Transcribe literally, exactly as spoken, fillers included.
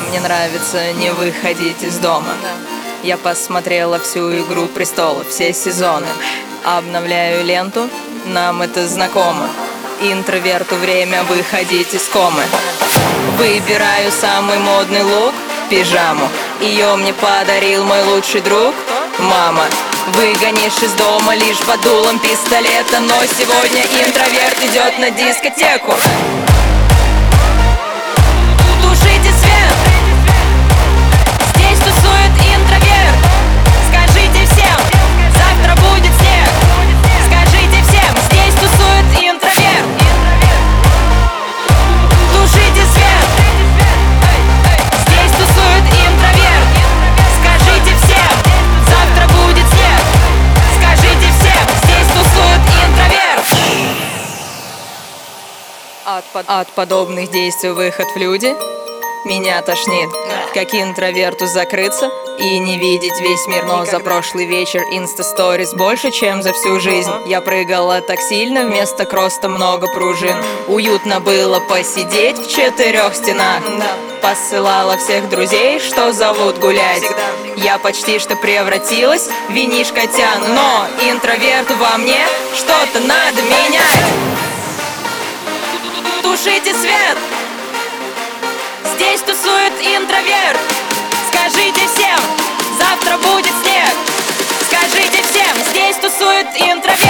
Мне нравится не выходить из дома. Я посмотрела всю «Игру престолов», все сезоны. Обновляю ленту, нам это знакомо. Интроверту время выходить из комы. Выбираю самый модный лук, пижаму. Ее мне подарил мой лучший друг, мама. Выгонишь из дома лишь под дулом пистолета, но сегодня интроверт идет на дискотеку. Тушите свет, здесь тусует интроверт. Скажите всем, завтра будет снег. Скажите всем, здесь тусует интроверт. Тушите свет, здесь тусует интроверт. Скажите всем, завтра будет снег. Скажите всем, здесь тусует интроверт. От, под... От подобных действий выход в люди меня тошнит. Как интроверту закрыться и не видеть весь мир. Но за прошлый вечер инста-сторис больше, чем за всю жизнь. Я прыгала так сильно, вместо кроста много пружин. Уютно было посидеть в четырех стенах. Посылала всех друзей, что зовут гулять. Я почти что превратилась в винишкотян. Но интроверту во мне что-то надо менять. Тушите свет, здесь тусует интроверт. Скажите всем, завтра будет снег. Скажите всем, здесь тусует интроверт.